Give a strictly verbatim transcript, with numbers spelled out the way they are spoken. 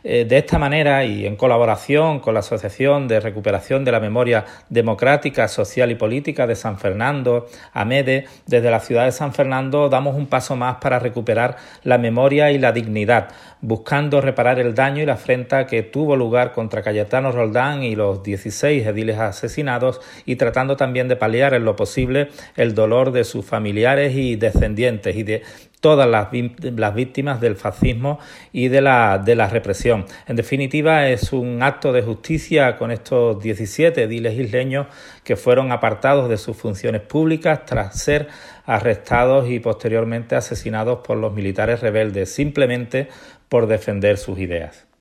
Eh, de esta manera y en colaboración con la Asociación de Recuperación de la Memoria Democrática, Social y Política de San Fernando, AMEDE, desde la ciudad de San Fernando damos un paso más para recuperar la memoria y la dignidad, buscando reparar el daño y la afrenta que tuvo lugar contra Cayetano Roldán y los dieciséis ediles asesinados, y tratando también de paliar en lo posible el dolor de sus familiares y descendientes y de todas las, las víctimas del fascismo y de la, de la represión. En definitiva, es un acto de justicia con estos diecisiete ediles isleños que fueron apartados de sus funciones públicas tras ser arrestados y posteriormente asesinados por los militares rebeldes, simplemente por defender sus ideas.